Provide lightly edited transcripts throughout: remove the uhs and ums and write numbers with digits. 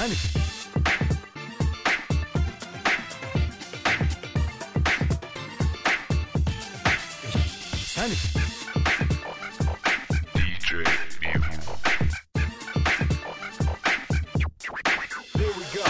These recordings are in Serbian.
Stani. Stani. DJ Mew. Here we go.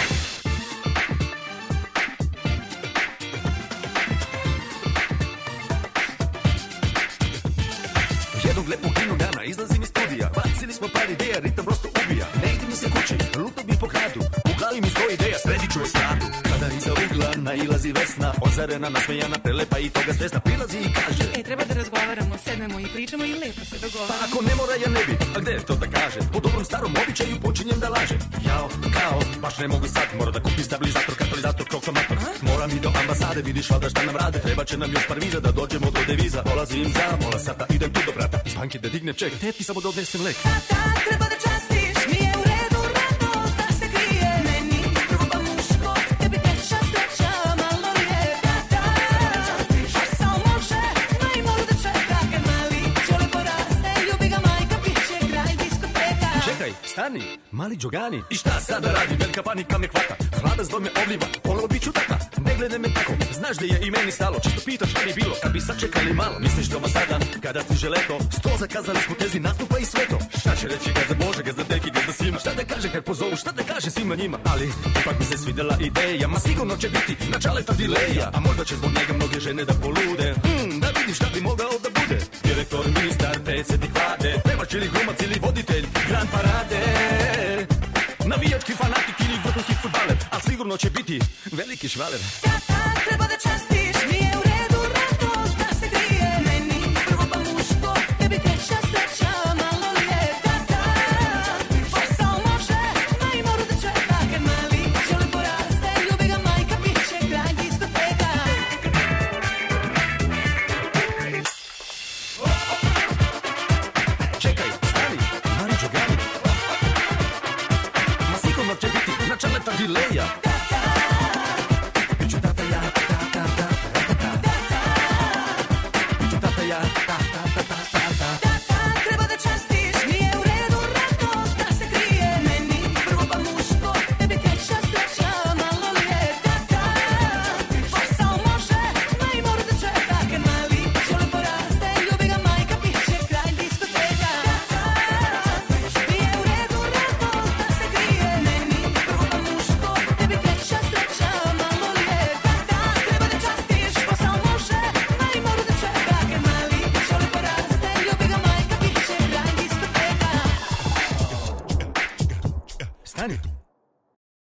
Jednog lepog inog dana izlazim iz studija. Bacili smo par ideja, ritam prosto ubija. Ne ide mi se kući, luto bi po gradu. U glavi mi stoji ideja, sredit ću je stranu. Kada iza ugla nailazi Vesna, ozarena, nasmejana, prelepa i toga svesna, prilazi i kaže: treba da razgovaramo, sednemo i pričamo i lepo se dogovaramo. Pa ako ne mora ja ne bi, a gde je to da kaže? Po dobrom starom običaju počinjem da lažem. Jao, kao, baš ne mogu sad, mora da kupim stabilizator, katalizator, krokomator. Moram i do ambasade, vidiš valjda šta nam rade. Treba će nam još par viza da dođemo do deviza. Polazim za pola sata, idem tu do brata. Iz banke da dignem ček, tetki samo da odnesem lek. Tata, treba da častiš, nije u redu radost da se krije. Meni truba muško, tebi teša sreća, malo je. Tata, pa samo može, maj moru da čeka. Kad mali čole poraste, ljubi ga majka, piće kraj diskoteka. Čekaj, stani, mali džogani. I šta sad da radi, velika panika me hvata. Hlada zlom me obliva, ponovo bit ću tata. Ne gledaj me tako, znaš da je i meni stalo. Čisto pitaš šta mi bilo, kad bi sačekali malo. Misliš doma sada, kada stiže leto. Sto zakazali smo tezi, nastupa i sve to. Šta će reći gazda Bože, gazda Deki, gazda Sima? Šta da kaže kad pozovu, šta da kaže svima njima? Ali, ipak mi se svidela ideja, ma sigurno će biti na čaleta dileja. A možda će zbog njega mnoge žene da polude. Da vidim šta bi mogao da bude. Direktor, ministar, predsjednik vlade, pevač ili glumac ili voditelj Grand Parade. Navijački fanatik ili vrhunski fudbaler, ali sigurno će biti veliki švaler. Tata, treba da častiš, nije u redu radost da se krije. Meni truba muško, tebi teša sreća, malo je. Tata, posao može, maj moru da čeka. Kad mali čole poraste, ljubi ga majka, piće kraj diskoteka. Čekaj, stani, mali džogani. Ma sigurno će biti na čaleta dileja. Biću tata ja, tata, tata, tata. Biću tata ja, tata, tata, tata. Tata, treba da častiš, nije u redu radost da se krije. Meni truba muško, tebi teša sreća, malo je. Tata, posao može, maj moru da čeka. Kad mali čole poraste, ljubi ga majka, piće kraj diskoteka. Tata, nije u redu radost da se krije. Meni truba muško, tebi teša sreća, malo je. Tata, treba da častiš, posao može, maj moru da čeka. Kad mali čole poraste, ljubi ga majka, piće kraj diskoteka. Stani.